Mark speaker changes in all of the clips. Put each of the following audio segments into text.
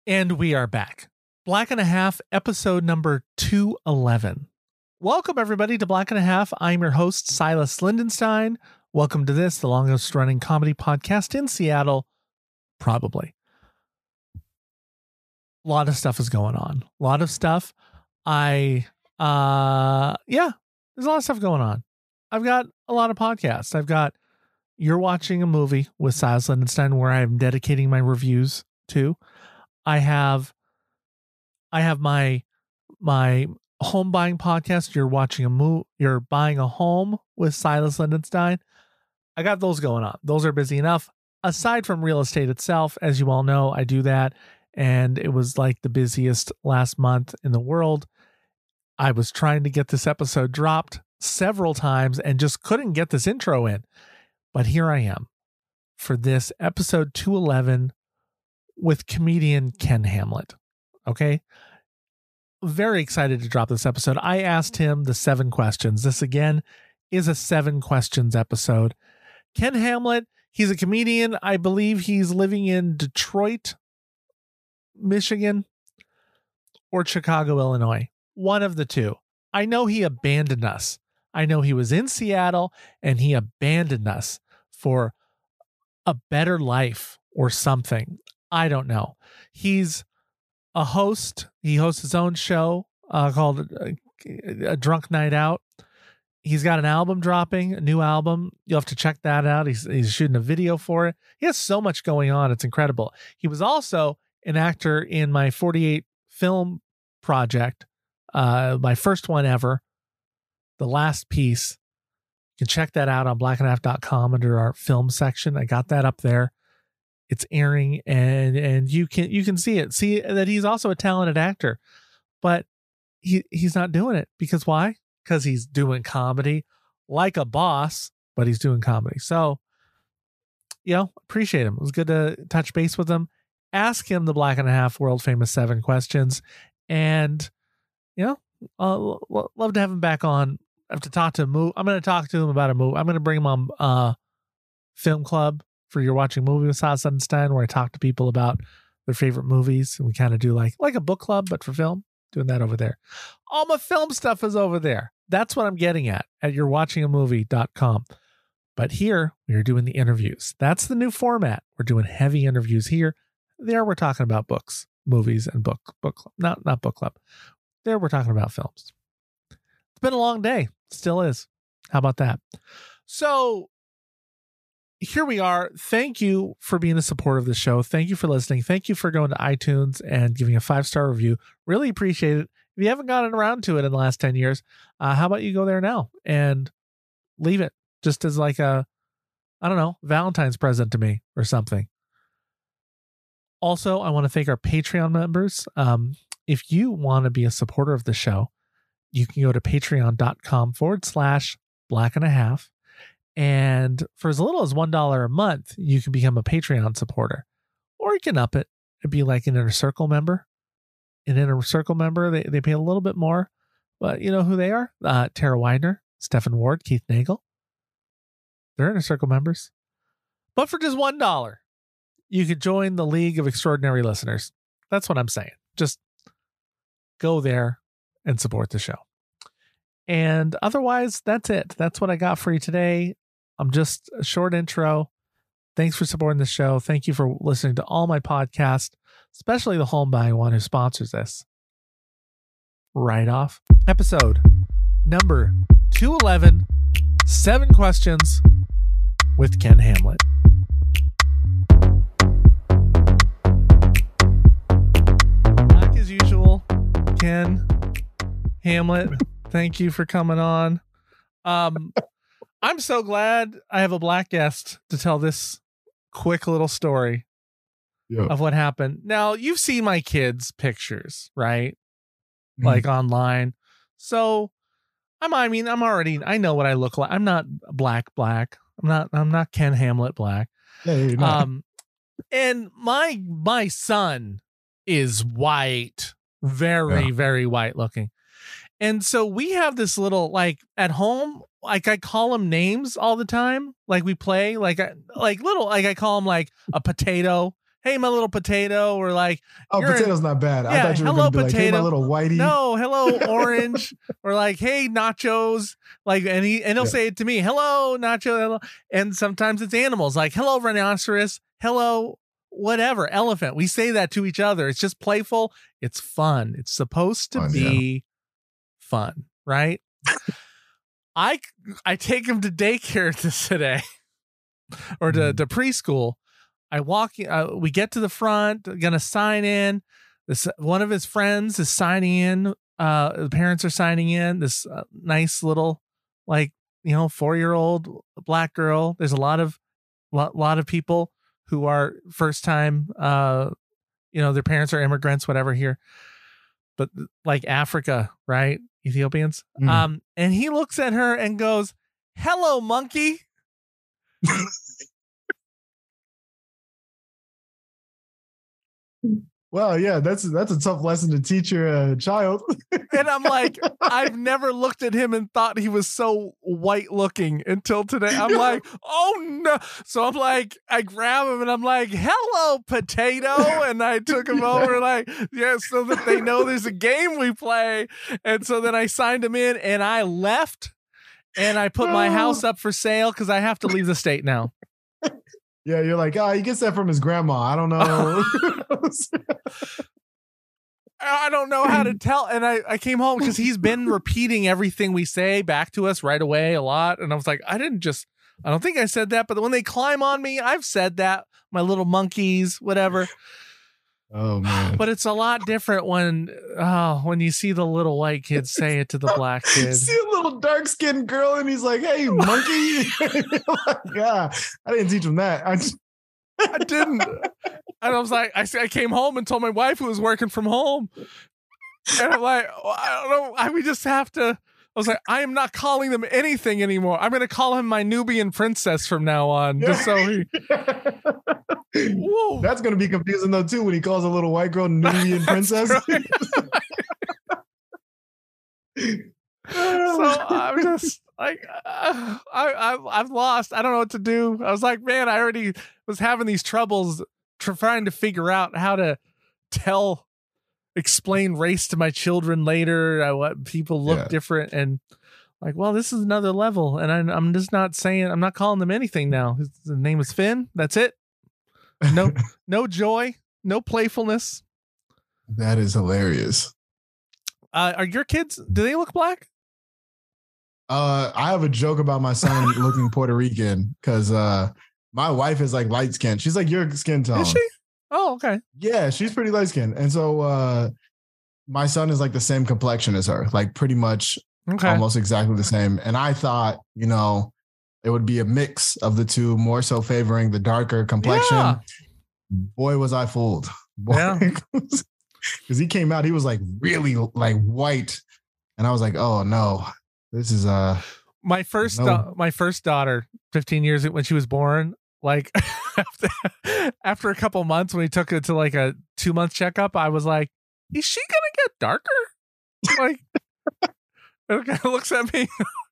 Speaker 1: And we are back. Black and a Half, episode number 211. Welcome, everybody, to Black and a Half. I'm your host, Silas Lindenstein. Welcome to this, the longest running comedy podcast in Seattle. Probably. A lot of stuff is going on. A lot of stuff. There's a lot of stuff going on. I've got a lot of podcasts. I've got You're Watching a Movie with Silas Lindenstein, where I'm dedicating my reviews to. I have my home buying podcast. You're buying a home with Silas Lindenstein. I got those going on. Those are busy enough. Aside from real estate itself, as you all know, I do that. And it was like the busiest last month in the world. I was trying to get this episode dropped several times and just couldn't get this intro in. But here I am for this episode 211 with comedian Ken Hamlet. Okay. Very excited to drop this episode. I asked him the 7 questions. This again is a 7 questions episode. Ken Hamlet, he's a comedian. I believe he's living in Detroit, Michigan, or Chicago, Illinois. One of the two. I know he abandoned us. I know he was in Seattle and he abandoned us for a better life or something. I don't know. He's a host. He hosts his own show called A Drunk Night Out. He's got an album dropping, a new album. You'll have to check that out. He's shooting a video for it. He has so much going on. It's incredible. He was also an actor in my 48 film project, my first one ever, The Last Piece. You can check that out on blackandhalf.com under our film section. I got that up there. It's airing and you can see it. See that he's also a talented actor, but he's not doing it because why? Because he's doing comedy like a boss, but he's doing comedy. So, appreciate him. It was good to touch base with him. Ask him the Black and a Half world famous 7 questions, and love to have him back on. I have to talk to him. I'm going to talk to him about a movie. I'm going to bring him on Film Club for You're Watching a Movie with Silas Lindenstein, where I talk to people about their favorite movies, and we kind of do like a book club, but for film. Doing that over there. All my film stuff is over there. That's what I'm getting at you'rewatchingamovie.com. But here we are doing the interviews. That's the new format. We're doing heavy interviews here. There we're talking about books, movies, and book club. Not book club. There we're talking about films. It's been a long day. Still is. How about that? So here we are. Thank you for being a supporter of the show. Thank you for listening. Thank you for going to iTunes and giving a 5-star review. Really appreciate it. If you haven't gotten around to it in the last 10 years, how about you go there now and leave it just as like Valentine's present to me or something. Also, I want to thank our Patreon members. If you want to be a supporter of the show, you can go to patreon.com/blackandahhalf. And for as little as $1 a month, you can become a Patreon supporter. Or you can up it and be like an Inner Circle member. An Inner Circle member, they pay a little bit more. But you know who they are? Tara Widener, Stephen Ward, Keith Nagel. They're Inner Circle members. But for just $1, you could join the League of Extraordinary Listeners. That's what I'm saying. Just go there and support the show. And otherwise, that's it. That's what I got for you today. I'm just a short intro. Thanks for supporting the show. Thank you for listening to all my podcasts, especially the home buying one who sponsors this. Right off. Episode number 211, 7 questions with Ken Hamlet. Like as usual, Ken Hamlet, thank you for coming on. I'm so glad I have a black guest to tell this quick little story of what happened. Now, you've seen my kids' pictures, right? Like online. So I know what I look like. I'm not black. I'm not Ken Hamlet black.
Speaker 2: No, you're not.
Speaker 1: And my son is white, very white looking. And so we have this little, like at home, like I call him names all the time. Like we play I call him like a potato. hey, my little potato, or like,
Speaker 2: oh, potato's not bad.
Speaker 1: Yeah,
Speaker 2: I thought you were
Speaker 1: hello,
Speaker 2: going to be like, hey, my
Speaker 1: potato.
Speaker 2: little whitey.
Speaker 1: No, hello, orange, or like, hey, nachos. Like, and he'll say it to me, hello, nacho. Hello. And sometimes it's animals, like, hello, rhinoceros, hello, whatever, elephant. We say that to each other. It's just playful. It's fun. It's supposed to be fun, right? I take him to daycare today, or to preschool. I walk. We get to the front. Gonna sign in. One of his friends is signing in. The parents are signing in. This nice little, like, 4-year-old black girl. There's a lot of people who are first time. Their parents are immigrants, whatever here, but like Africa, right? Ethiopians. And he looks at her and goes, "Hello, monkey."
Speaker 2: Well, yeah, that's a tough lesson to teach your child.
Speaker 1: And I'm like, I've never looked at him and thought he was so white looking until today. I'm like, oh no. So I'm like, I grab him and I'm like, hello, potato. And I took him over, like, so that they know there's a game we play. And so then I signed him in and I left, and I put my house up for sale because I have to leave the state now.
Speaker 2: Yeah, you're like, he gets that from his grandma. I don't know.
Speaker 1: I don't know how to tell. And I came home because he's been repeating everything we say back to us right away a lot. And I was like, I don't think I said that. But when they climb on me, I've said that. My little monkeys, whatever.
Speaker 2: Oh, man.
Speaker 1: But it's a lot different when you see the little white kid say it to the black kid.
Speaker 2: See a little dark-skinned girl and he's like, hey, monkey. Like, yeah, I didn't teach him that. I
Speaker 1: didn't. And I was like, I came home and told my wife, who was working from home. And I'm like, I don't know. We just have to. I was like, I am not calling them anything anymore. I'm going to call him my Nubian princess from now on. Just so he.
Speaker 2: Whoa. That's going to be confusing though too when he calls a little white girl Nubian princess. Right.
Speaker 1: So I'm just like, I've lost. I don't know what to do. I was like, man, I already was having these troubles trying to figure out how to explain race to my children later. What people look different, and like, well, this is another level. And I'm just not saying, I'm not calling them anything now. His name is Finn. That's it. No joy, no playfulness.
Speaker 2: That is hilarious.
Speaker 1: Are your kids, do they look black?
Speaker 2: I have a joke about my son looking Puerto Rican because my wife is like light skinned. She's like your skin tone.
Speaker 1: Is she? Oh, okay.
Speaker 2: Yeah, she's pretty light skinned. And so my son is like the same complexion as her, like pretty much almost exactly the same. And I thought, it would be a mix of the two, more so favoring the darker complexion. Yeah. Boy, was I fooled. Because he came out, he was like really like white. And I was like, oh no, this is
Speaker 1: my first daughter, 15 years when she was born, like after a couple months when we took her to like a 2-month checkup, I was like, is she gonna get darker? Like, it kind of looks at me.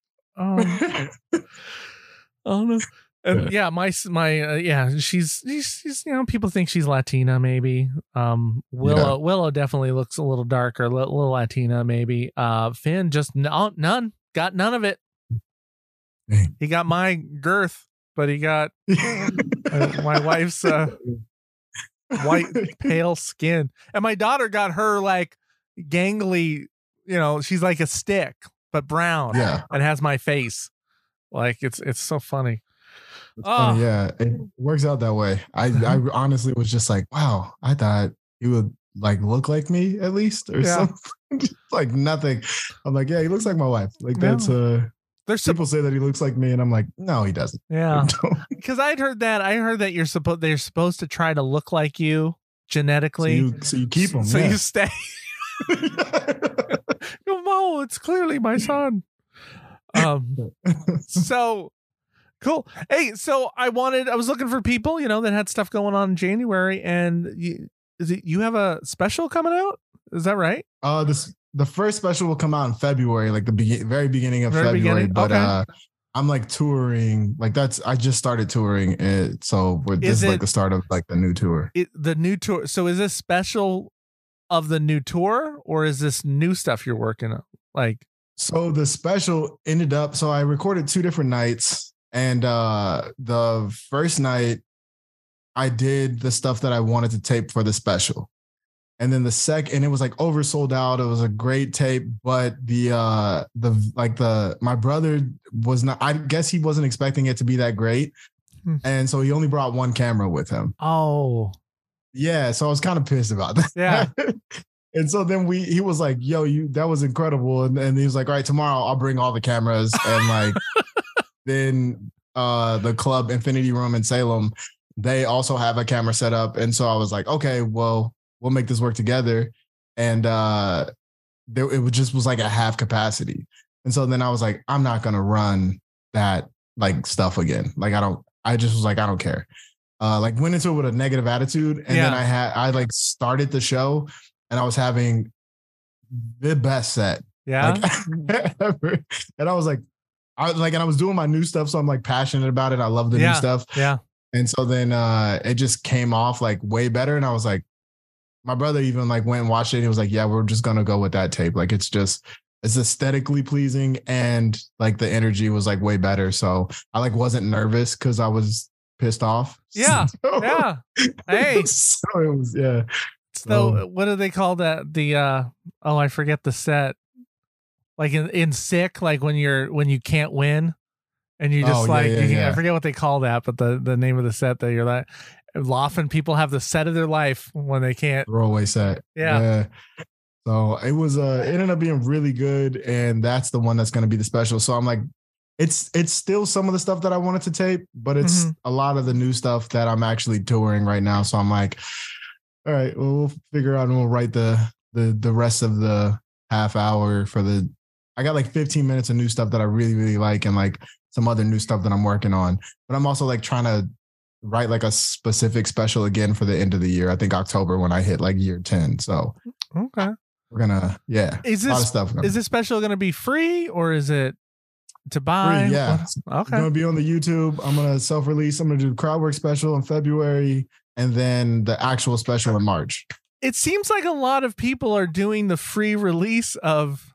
Speaker 1: Oh no. And yeah, she's people think she's Latina maybe. Willow definitely looks a little darker, a little Latina maybe. Finn just got none of it. He got my girth, but he got my wife's white pale skin, and my daughter got her like gangly. She's like a stick but brown, and has my face. Like it's so funny.
Speaker 2: Funny, yeah, it works out that way. I honestly was just like, wow, I thought he would like look like me at least or something. Like nothing. I'm like, yeah, he looks like my wife. Like that's there's people say that he looks like me, and I'm like, no, he doesn't.
Speaker 1: Yeah, because I heard that they're supposed to try to look like you genetically.
Speaker 2: So you keep them.
Speaker 1: So you stay. No, it's clearly my son. So cool. Hey, so I was looking for people, that had stuff going on in January, and you have a special coming out? Is that right?
Speaker 2: The first special will come out in February, like the very beginning of February. But I'm like touring. Like I just started touring it. So this is like the start of like the new tour.
Speaker 1: The new tour. So is this special of the new tour, or is this new stuff you're working on? Like,
Speaker 2: so the special ended up, so I recorded 2 different nights, and the first night I did the stuff that I wanted to tape for the special. And then the second, and it was like oversold out. It was a great tape, but my brother was not, I guess he wasn't expecting it to be that great. And so he only brought 1 camera with him.
Speaker 1: Oh, yeah.
Speaker 2: So I was kind of pissed about that.
Speaker 1: Yeah.
Speaker 2: And so then he was like, yo, that was incredible. And he was like, all right, tomorrow I'll bring all the cameras. And like, then the club Infinity Room in Salem, they also have a camera set up. And so I was like, okay, well, we'll make this work together. And it just was like a half capacity. And so then I was like, I'm not going to run that like stuff again. Like, I just was like, I don't care. Like went into it with a negative attitude. And then I like started the show and I was having the best set.
Speaker 1: Yeah.
Speaker 2: Like, ever. And I was like, and I was doing my new stuff. So I'm like passionate about it. I love the new stuff.
Speaker 1: Yeah.
Speaker 2: And so then it just came off like way better. And I was like, my brother even like went and watched it. And he was like, yeah, we're just going to go with that tape. Like, it's aesthetically pleasing. And like the energy was like way better. So I like wasn't nervous because I was pissed off.
Speaker 1: Yeah. Yeah. Hey.
Speaker 2: So it was, yeah.
Speaker 1: So what do they call that? I forget the set. Like in Sick, like when you can't win and you just I forget what they call that, but the name of the set that you're like, often people have the set of their life when they can't.
Speaker 2: Throwaway set. Yeah. So it was, it ended up being really good. And that's the one that's going to be the special. So I'm like, it's still some of the stuff that I wanted to tape, but it's a lot of the new stuff that I'm actually touring right now. So I'm like, all right, well, we'll figure out and we'll write the rest of the half hour I got like 15 minutes of new stuff that I really, really like, and like some other new stuff that I'm working on. But I'm also like trying to write like a specific special again for the end of the year. I think October when I hit like year 10. So
Speaker 1: okay,
Speaker 2: we're gonna
Speaker 1: Is
Speaker 2: a lot of stuff.
Speaker 1: Is this special gonna be free or is it to buy?
Speaker 2: Free, yeah.
Speaker 1: Okay.
Speaker 2: It's gonna be on the YouTube. I'm gonna self-release. I'm gonna do the crowd work special in February, and then the actual special in March.
Speaker 1: It seems like a lot of people are doing the free release of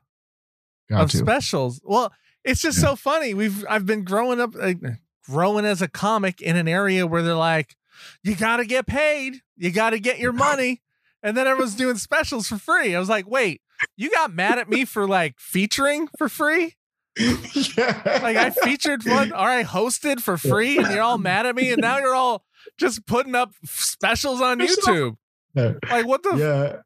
Speaker 1: specials. Well, it's just so funny. I've been growing as a comic in an area where they're like, you got to get paid. You got to get your money. And then everyone's doing specials for free. I was like, wait, you got mad at me for like featuring for free? Yeah. Like I featured one or I hosted for free and you're all mad at me. And now you're all just putting up specials on YouTube. Like what the?
Speaker 2: Yeah.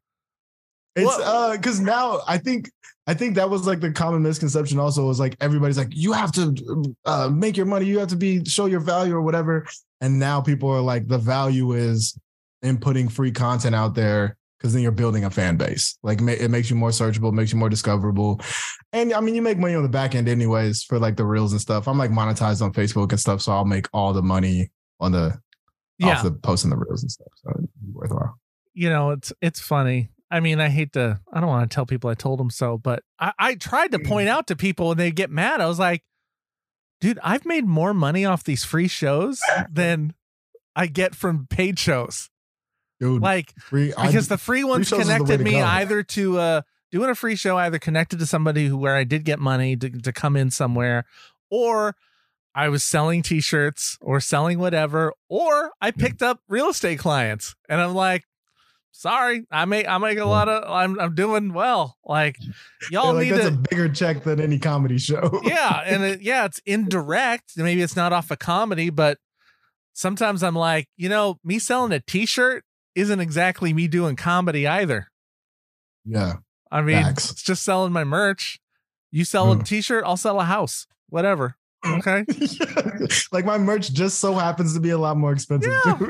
Speaker 2: It's because now I think that was like the common misconception also was like everybody's like, you have to make your money, you have to show your value or whatever. And now people are like, the value is in putting free content out there because then you're building a fan base. Like it makes you more searchable, makes you more discoverable. And I mean, you make money on the back end anyways for like the reels and stuff. I'm like monetized on Facebook and stuff. So I'll make all the money on off the posting the reels and stuff. So it's worthwhile.
Speaker 1: You know, it's funny. I mean, I don't want to tell people I told them so, but I tried to point out to people and they get mad. I was like, dude, I've made more money off these free shows than I get from paid shows.
Speaker 2: Dude,
Speaker 1: like, because the free ones connected me either to doing a free show, either connected to somebody where I did get money to come in somewhere, or I was selling t-shirts or selling whatever, or I picked up real estate clients. And I'm like, sorry, I make a lot of, I'm doing well. Like y'all
Speaker 2: like, that's a bigger check than any comedy show.
Speaker 1: Yeah. And it's indirect. Maybe it's not off a comedy, but sometimes I'm like, me selling a t-shirt isn't exactly me doing comedy either.
Speaker 2: Yeah.
Speaker 1: I mean, it's just selling my merch. You sell a t-shirt, I'll sell a house, whatever. Okay.
Speaker 2: Like my merch just so happens to be a lot more expensive too.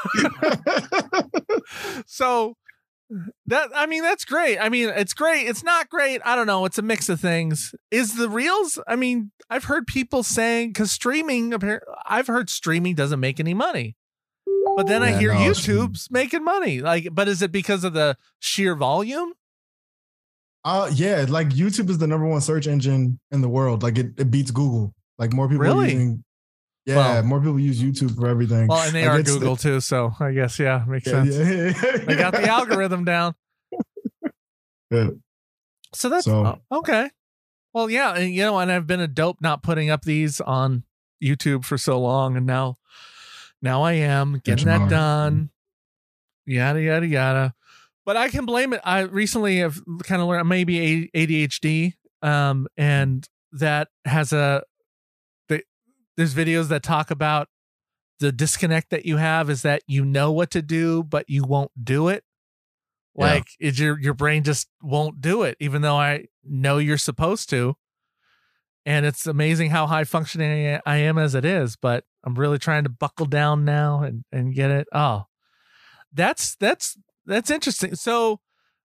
Speaker 1: So that's great. I mean, it's great. It's not great. I don't know. It's a mix of things. Is the reels? I mean, I've heard people saying, because I've heard streaming doesn't make any money, but then I hear YouTube's making money. Like, but is it because of the sheer volume?
Speaker 2: Yeah. Like YouTube is the #1 search engine in the world. Like it beats Google. Like more people are using. Yeah, well, more people use YouTube for everything.
Speaker 1: Well, and they are Google too, so I guess makes sense. Yeah. They got the algorithm down.
Speaker 2: Yeah.
Speaker 1: So that's okay. Well, yeah, and I've been a dope not putting up these on YouTube for so long, and now I am getting that done. Yada yada yada. But I can blame it. I recently have kind of learned maybe ADHD, and that has there's videos that talk about the disconnect that you have is that you know what to do, but you won't do it. Like your brain just won't do it, even though I know you're supposed to. And it's amazing how high functioning I am as it is, but I'm really trying to buckle down now and get it. Oh, that's interesting. So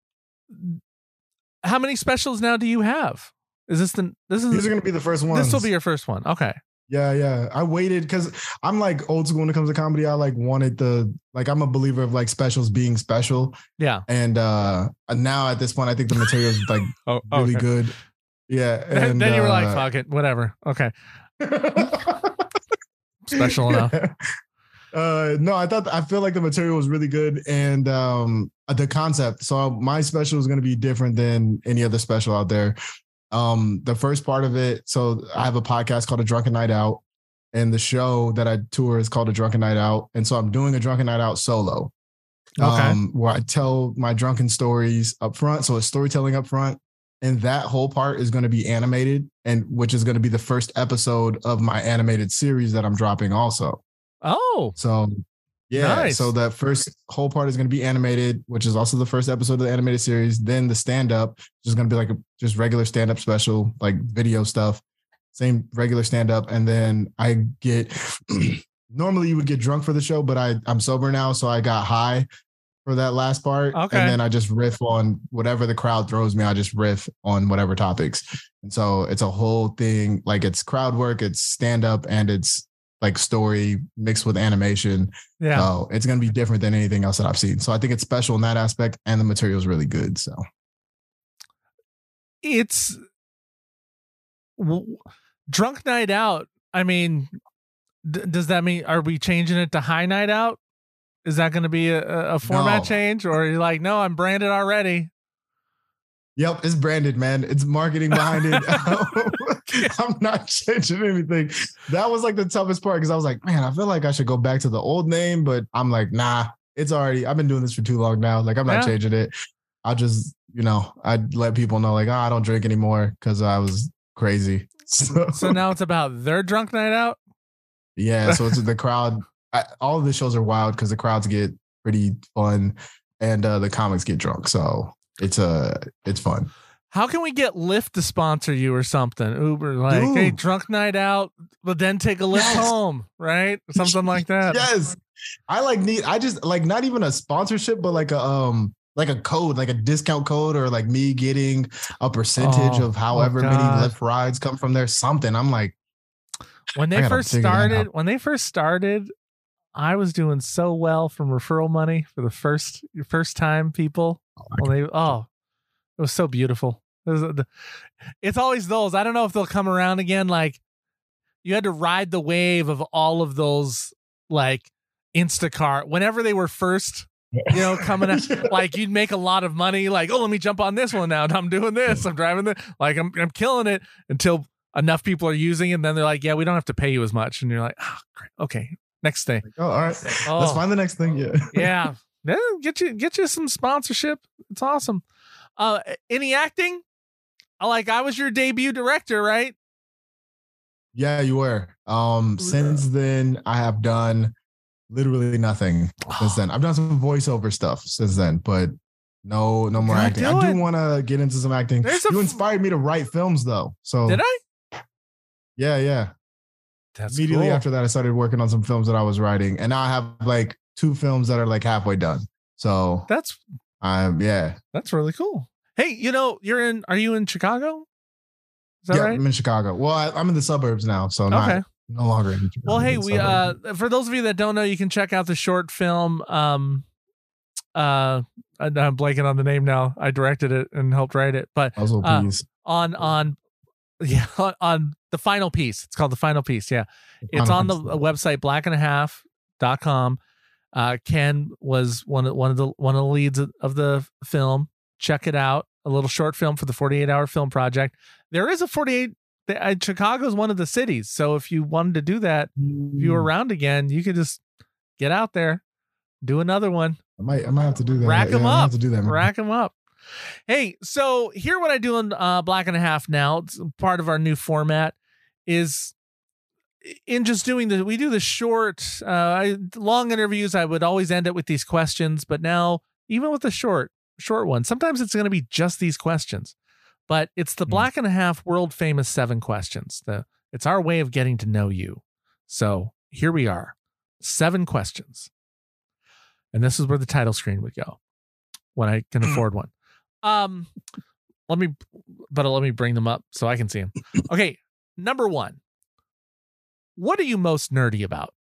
Speaker 1: how many specials now do you have? These are going
Speaker 2: to be the first one.
Speaker 1: This will be your first one. Okay.
Speaker 2: Yeah. I waited because I'm like old school when it comes to comedy. I like wanted I'm a believer of like specials being special.
Speaker 1: Yeah.
Speaker 2: And now at this point, I think the material is like really good. Yeah. And
Speaker 1: then you were like, fuck it, whatever. Okay. Special enough.
Speaker 2: No, I feel like the material was really good and the concept. So my special is going to be different than any other special out there. The first part of it, so I have a podcast called A Drunken Night Out, and the show that I tour is called A Drunken Night Out. And so I'm doing A Drunken Night Out solo, where I tell my drunken stories up front. So it's storytelling up front. And that whole part is going to be animated, and which is going to be the first episode of my animated series that I'm dropping also.
Speaker 1: Oh,
Speaker 2: so yeah.
Speaker 1: Nice.
Speaker 2: So that first whole part is going to be animated, which is also the first episode of the animated series. Then the stand-up is going to be like just regular stand-up special, like video stuff, same regular stand-up. And then I get, normally you would get drunk for the show, but I'm sober now. So I got high for that last part.
Speaker 1: Okay.
Speaker 2: And then I just riff on whatever the crowd throws me. I just riff on whatever topics. And so it's a whole thing. Like it's crowd work, it's stand-up, and it's like story mixed with animation.
Speaker 1: Yeah.
Speaker 2: So it's going to be different than anything else that I've seen. So I think it's special in that aspect, and the material is really good. So
Speaker 1: it's Drunk Night Out. I mean, does that mean, are we changing it to High Night Out? Is that going to be a format change, or are you like, no, I'm branded already?
Speaker 2: Yep, it's branded, man. It's marketing behind it. I'm not changing anything. That was like the toughest part, because I was like, man, I feel like I should go back to the old name, but I'm like, nah, I've been doing this for too long now. Like, I'm not changing it. I'll just, I'd let people know, like, I don't drink anymore because I was crazy.
Speaker 1: So now it's about their drunk night out?
Speaker 2: Yeah, so it's the crowd. All of the shows are wild because the crowds get pretty fun and the comics get drunk. So it's fun.
Speaker 1: How can we get Lyft to sponsor you or something? Uber, like, hey, drunk night out, but then take a Lyft home, right? Something like that.
Speaker 2: Yes. I just not even a sponsorship, but like a code, like a discount code, or like me getting a percentage of however many Lyft rides come from there. Something. I'm like,
Speaker 1: when they first started, I was doing so well from referral money for the first time people. It was so beautiful. It's always those. I don't know if they'll come around again. Like, you had to ride the wave of all of those, like Instacart, whenever they were first, coming out. Like, you'd make a lot of money. Like, oh, let me jump on this one now. I'm doing this. I'm driving this. Like, I'm killing it, until enough people are using it. And then they're like, yeah, we don't have to pay you as much. And you're like, oh, great. Okay. Next thing.
Speaker 2: All right. Let's find the next thing. Yeah.
Speaker 1: Yeah. Then get you some sponsorship. It's awesome. Any acting? I was your debut director, right?
Speaker 2: Yeah, you were. Since then, I have done literally nothing since then. I've done some voiceover stuff since then, but no more acting. I do want to get into some acting. You inspired me to write films, though. So
Speaker 1: did I?
Speaker 2: Yeah.
Speaker 1: That's
Speaker 2: immediately
Speaker 1: cool.
Speaker 2: After that, I started working on some films that I was writing, and now I have like 2 films that are like halfway done. So
Speaker 1: that's really cool. Hey, are you in Chicago? Is that right?
Speaker 2: I'm in Chicago. Well, I'm in the suburbs now, so no longer in Chicago.
Speaker 1: Well, hey, for those of you that don't know, you can check out the short film. I'm blanking on the name now. I directed it and helped write it, but on Yeah, on the final piece. It's called The Final Piece. Yeah. It's on the website blackandahhalf.com. Ken was one of the leads of the film. Check it out. A little short film for the 48-hour film project. There is a 48. Chicago is one of the cities, so if you wanted to do that, if you were around again, you could just get out there, do another one.
Speaker 2: I might have to do that.
Speaker 1: Rack them up.
Speaker 2: Have to do that, man.
Speaker 1: Rack them up. Hey, so here what I do in Black and a Half now. It's part of our new format is in just doing we do the short, long interviews. I would always end it with these questions, but now even with the short one, sometimes it's going to be just these questions. But it's the Black and a Half world famous 7 questions. It's our way of getting to know you. So here we are, 7 questions, and this is where the title screen would go when I can afford one. Let me bring them up so I can see them. Okay, number 1. What are you most nerdy about?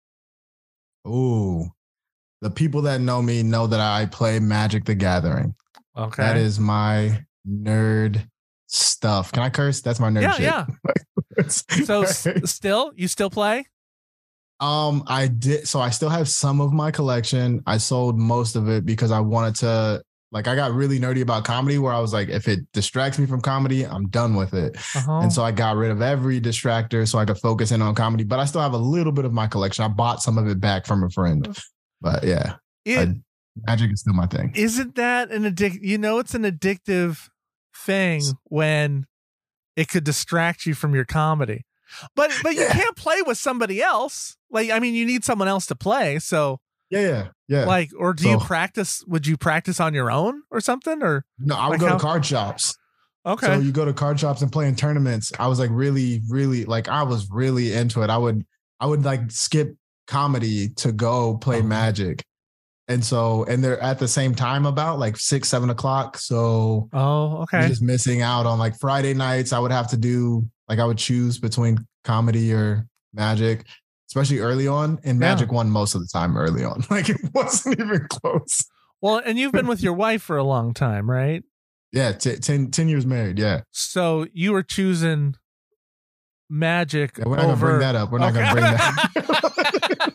Speaker 2: Ooh, the people that know me know that I play Magic the Gathering.
Speaker 1: Okay,
Speaker 2: that is my nerd stuff. Can I curse? That's my nerd shit.
Speaker 1: Yeah. So you still play?
Speaker 2: I did. So I still have some of my collection. I sold most of it because I wanted to, I got really nerdy about comedy where I was like, if it distracts me from comedy, I'm done with it. And so I got rid of every distractor so I could focus in on comedy, but I still have a little bit of my collection. I bought some of it back from a friend, but yeah, Magic is still my thing.
Speaker 1: Isn't that an it's an addictive thing when it could distract you from your comedy, but you can't play with somebody else. You need someone else to play. So
Speaker 2: yeah.
Speaker 1: Or do you practice? Would you practice on your own or something? Or
Speaker 2: no, I would go to card shops.
Speaker 1: Okay.
Speaker 2: So you go to card shops and play in tournaments. I was really, really I was really into it. I would skip comedy to go play Magic. And so, and they're at the same time about 6-7 o'clock. So,
Speaker 1: okay.
Speaker 2: You're just missing out on Friday nights. I would have to do I would choose between comedy or Magic, especially early on. And Magic won most of the time early on. It wasn't even close.
Speaker 1: Well, and you've been with your wife for a long time, right?
Speaker 2: Yeah, 10 years married. Yeah.
Speaker 1: So you were choosing Magic.
Speaker 2: Yeah, we're not gonna bring that up. We're not gonna bring that.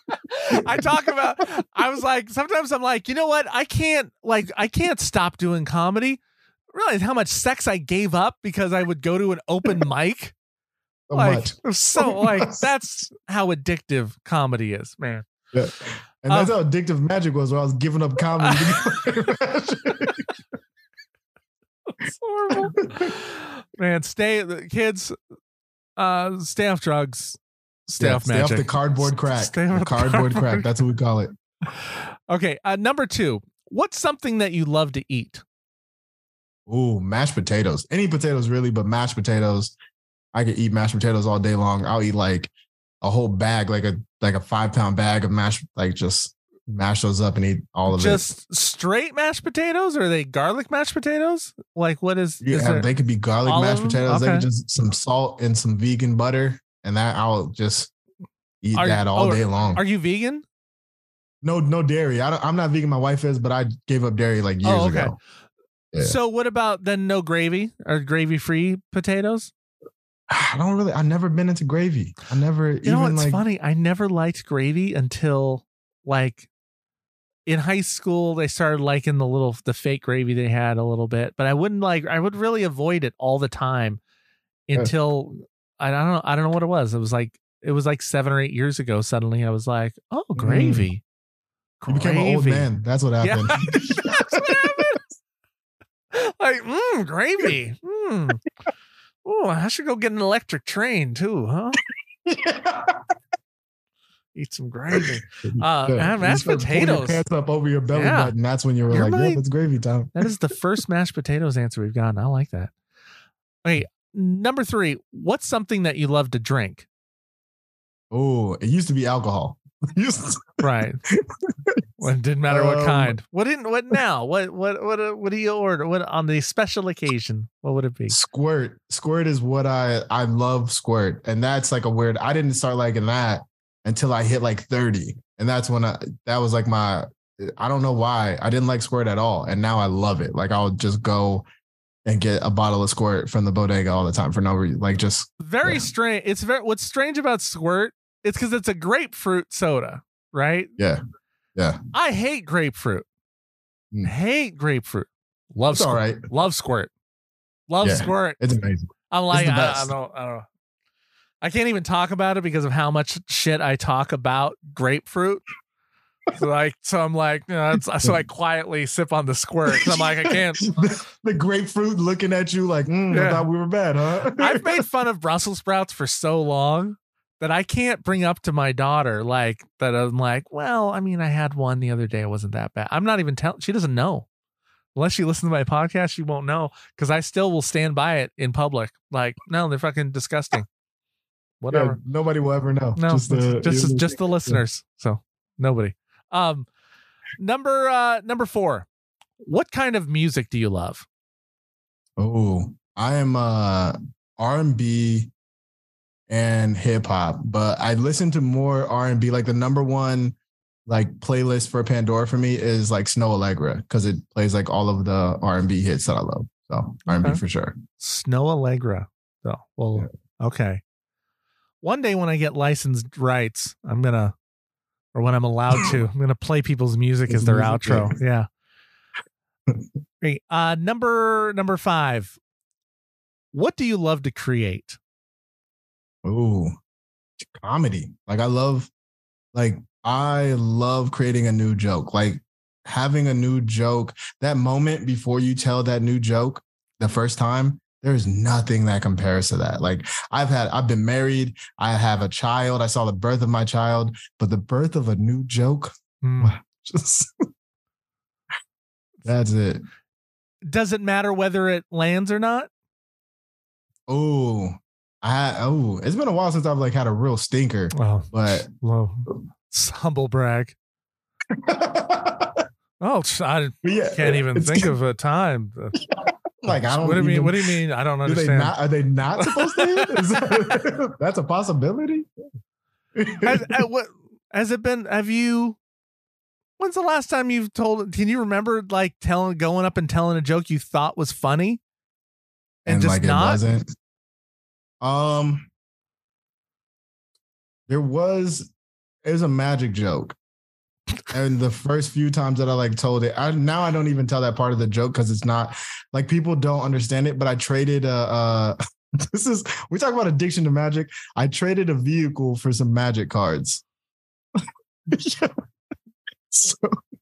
Speaker 1: I was like, sometimes I'm like, you know what? I can't stop doing comedy. Realize how much sex I gave up because I would go to an open mic. That's how addictive comedy is, man.
Speaker 2: Yeah. And that's how addictive Magic was, where I was giving up comedy.
Speaker 1: It's horrible. Man, stay off drugs. Stay off Magic.
Speaker 2: Stay off the cardboard crack. Cardboard crack. That's what we call it.
Speaker 1: Okay. Number 2. What's something that you love to eat?
Speaker 2: Ooh, mashed potatoes. Any potatoes really, but mashed potatoes. I could eat mashed potatoes all day long. I'll eat a whole bag, like a 5-pound bag of mashed, just mash those up and eat all of it.
Speaker 1: Just straight mashed potatoes, or are they garlic mashed potatoes? What is?
Speaker 2: Yeah, they could be garlic mashed potatoes. Okay. They could just some salt and some vegan butter, and that I'll just eat that all day long.
Speaker 1: Are you vegan?
Speaker 2: No dairy. I'm not vegan. My wife is, but I gave up dairy years ago. Yeah.
Speaker 1: So what about then no gravy or gravy-free potatoes?
Speaker 2: I've never been into gravy. I never
Speaker 1: it's funny. I never liked gravy until in high school they started liking the fake gravy they had a little bit, but I would really avoid it all the time until I don't know what it was. It was 7 or 8 years ago. Suddenly I was like, oh, gravy.
Speaker 2: You became an old man. That's what happened.
Speaker 1: Yeah. That's what happened. Gravy. Oh, I should go get an electric train too, huh? Yeah. Eat some gravy. Mashed potatoes.
Speaker 2: Pull your pants up over your belly button. That's when you were it's gravy time.
Speaker 1: That is the first mashed potatoes answer we've gotten. I like that. Okay, number 3. What's something that you love to drink?
Speaker 2: Oh, it used to be alcohol.
Speaker 1: Right. Well, it didn't matter what kind. What now? What do you order? What on the special occasion? What would it be?
Speaker 2: Squirt. Squirt is what I love. Squirt, and that's a weird. I didn't start liking that until I hit 30, and that's when that was my. I don't know why I didn't like Squirt at all, and now I love it. I'll just go and get a bottle of Squirt from the bodega all the time for no reason. Like just
Speaker 1: very strange. It's what's strange about Squirt. It's because it's a grapefruit soda, right?
Speaker 2: Yeah.
Speaker 1: I hate grapefruit. Hate grapefruit. Love Squirt. All right. Love Squirt. Love Squirt.
Speaker 2: It's amazing.
Speaker 1: I'm like, I don't know. I can't even talk about it because of how much shit I talk about grapefruit. So I'm like, so I quietly sip on the Squirt. I'm like, I can't.
Speaker 2: The grapefruit looking at you like, I thought we were bad, huh?
Speaker 1: I've made fun of Brussels sprouts for so long that I can't bring up to my daughter like that. I'm like, well, I mean, I had one the other day. It wasn't that bad. I'm not even telling. She doesn't know. Unless she listens to my podcast, she won't know because I still will stand by it in public. Like, no, they're fucking disgusting. Whatever.
Speaker 2: Yeah, nobody will ever know.
Speaker 1: No, just the listeners. So nobody. Number 4. What kind of music do you love?
Speaker 2: Oh, I am R&B and hip hop, but I listen to more R&B. Like the number one like playlist for Pandora for me is like Snow Allegra because it plays like all of the R&B hits that I love. So R&B for sure.
Speaker 1: Snow Allegra. So okay. One day when I get licensed rights, when I'm allowed to, I'm gonna play people's music as their outro. Yeah. Great. Number 5. What do you love to create?
Speaker 2: Oh, comedy. Like I love creating a new joke. Like having a new joke, that moment before you tell that new joke the first time, there's nothing that compares to that. Like I've been married. I have a child. I saw the birth of my child, but the birth of a new joke, that's it.
Speaker 1: Does it matter whether it lands or not?
Speaker 2: It's been a while since I've like had a real stinker, but
Speaker 1: humble brag. I can't even think of a time.
Speaker 2: Like I don't.
Speaker 1: What do you mean? I don't understand.
Speaker 2: Are they not supposed to? That's a possibility.
Speaker 1: Has it been? Have you? When's the last time you've told? Can you remember like going up and telling a joke you thought was funny, and just like not?
Speaker 2: It wasn't. It was a magic joke. And the first few times that I like told it, I don't even tell that part of the joke because it's not like people don't understand it. But I traded we talk about addiction to magic. I traded a vehicle for some magic cards.
Speaker 1: Was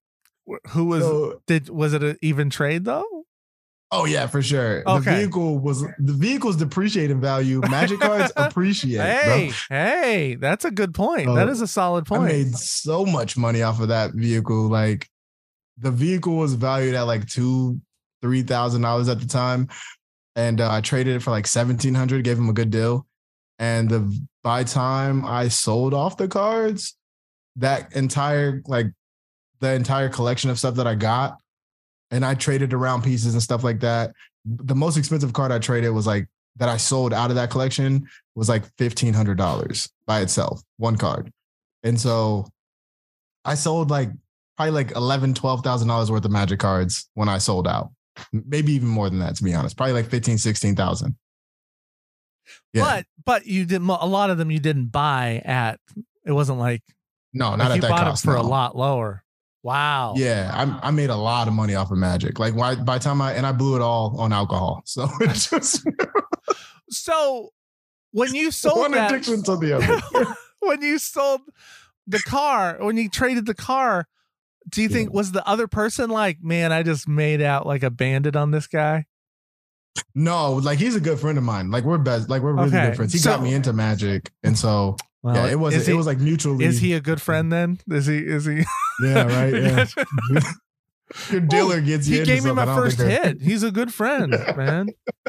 Speaker 1: it an even trade though?
Speaker 2: Oh yeah, for sure.
Speaker 1: Okay.
Speaker 2: The vehicle's depreciate in value. Magic cards appreciate.
Speaker 1: Hey, that's a good point. That is a solid point.
Speaker 2: I made so much money off of that vehicle. Like the vehicle was valued at like $2,000-$3,000 at the time, and I traded it for like $1,700. Gave him a good deal, and by time I sold off the cards, the entire collection of stuff that I got. And I traded around pieces and stuff like that. The most expensive card I traded was like that I sold out of that collection was like $1,500 by itself, one card. And so I sold like probably like $11,000-$12,000 worth of magic cards when I sold out. Maybe even more than that, to be honest. Probably like $15,000-$16,000.
Speaker 1: Yeah. But you didn't. A lot of them you didn't buy at. It wasn't like
Speaker 2: no, not at that cost. You bought
Speaker 1: it for a lot lower. Wow.
Speaker 2: Yeah, I made a lot of money off of magic. Like by the time I blew it all on alcohol. So it just
Speaker 1: So when you sold
Speaker 2: one addiction to the other.
Speaker 1: When you sold the car, when you traded the car, do you think was the other person like, man, I just made out like a bandit on this guy?
Speaker 2: No, like he's a good friend of mine. Like we're really good friends. He got me into magic, and so it was like mutually.
Speaker 1: Is he a good friend then? Is he?
Speaker 2: Yeah, right. Yeah. Your dealer gets you.
Speaker 1: He gave me my first hit. He's a good friend, man.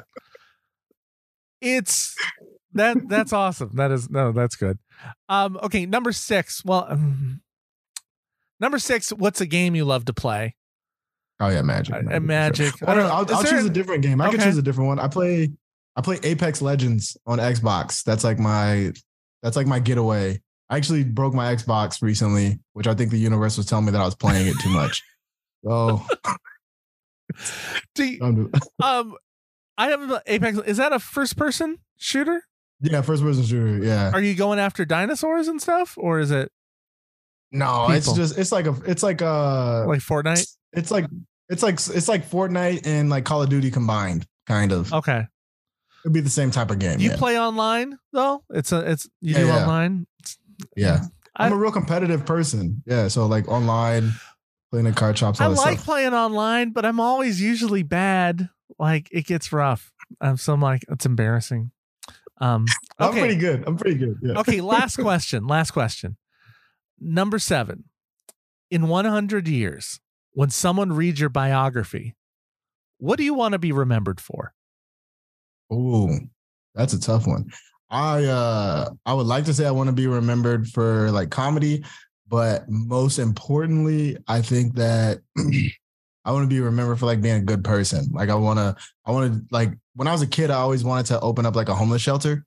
Speaker 1: That's awesome. That's good. Okay, number 6. Well, number 6. What's a game you love to play?
Speaker 2: Oh yeah, Magic.
Speaker 1: Magic.
Speaker 2: Sure. I'll choose a different game. I can choose a different one. I play Apex Legends on Xbox. That's like my getaway. I actually broke my Xbox recently, which I think the universe was telling me that I was playing it too much. So
Speaker 1: I have Apex. Is that a first person shooter?
Speaker 2: Yeah, first person shooter. Yeah.
Speaker 1: Are you going after dinosaurs and stuff, or is it?
Speaker 2: No,
Speaker 1: people?
Speaker 2: it's like
Speaker 1: Fortnite.
Speaker 2: It's like Fortnite and like Call of Duty combined, kind of.
Speaker 1: Okay.
Speaker 2: It'd be the same type of game.
Speaker 1: You play online though? You do online?
Speaker 2: Yeah. I'm a real competitive person. Yeah. So like online, playing in card shops.
Speaker 1: I like playing online, but I'm always usually bad. Like it gets rough. So I'm like, it's embarrassing. Okay.
Speaker 2: I'm pretty good. Yeah.
Speaker 1: Okay. Last question. Number 7. In 100 years, when someone reads your biography, what do you want to be remembered for?
Speaker 2: Oh, that's a tough one. I would like to say I want to be remembered for like comedy, but most importantly, I think that I want to be remembered for like being a good person. Like I want to like when I was a kid, I always wanted to open up like a homeless shelter.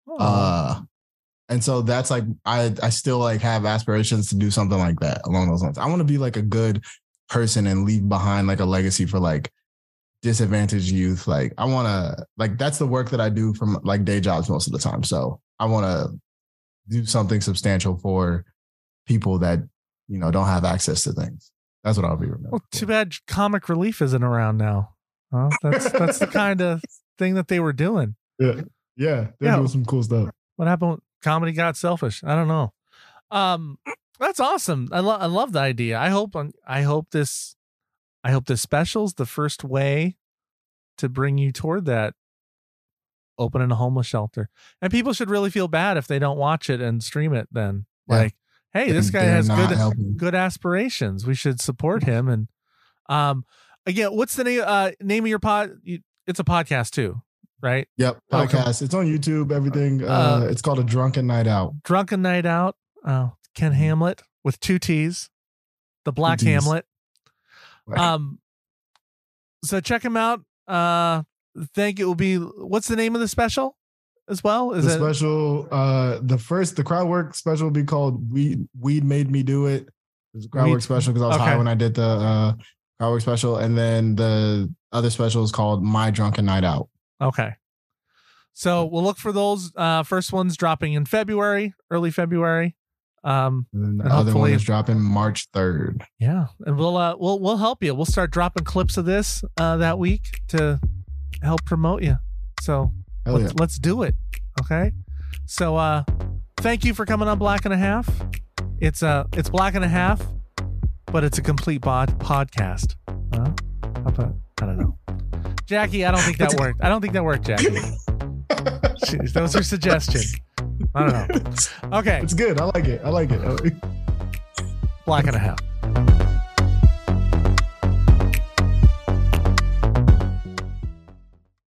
Speaker 2: And so that's like, I still like have aspirations to do something like that along those lines. I want to be like a good person and leave behind like a legacy for like disadvantaged youth. Like I want to, like, that's the work that I do from like day jobs most of the time. So I want to do something substantial for people that, you know, don't have access to things. That's what I'll be remembered.
Speaker 1: Well, too bad Comic Relief isn't around now. Huh? That's the kind of thing that they were doing.
Speaker 2: Yeah. They're doing some cool stuff.
Speaker 1: What happened? Comedy got selfish. I don't know. That's awesome. I love the idea. I hope this special's the first way to bring you toward that, opening a homeless shelter. And people should really feel bad if they don't watch it and stream it then. Yeah. Like, hey, this guy has good aspirations. We should support him. And again, what's the name of your pod? It's a podcast too, right?
Speaker 2: Yep, podcast. It's on YouTube, everything. It's called A Drunken Night Out.
Speaker 1: Drunken Night Out. Ken Hamlet with 2 T's. The Black Hamlet. So check him out. Think it will be, what's the name of the special as well?
Speaker 2: The special, the crowd work special will be called Weed Made Me Do It. It's a crowd work special because I was high when I did the crowd work special. And then the other special is called My Drunken Night Out.
Speaker 1: Okay. So we'll look for those first ones dropping in February, early February.
Speaker 2: And the other one is dropping March 3rd.
Speaker 1: Yeah. And we'll help you. We'll start dropping clips of this that week to help promote you. So let's do it. Okay. So thank you for coming on Black and a Half. It's Black and a Half, but it's a complete podcast. I don't know. Jackie, I don't think that worked. Jackie. Jeez, those are suggestions. I don't know. Okay.
Speaker 2: It's good. I like it.
Speaker 1: Black and a Half.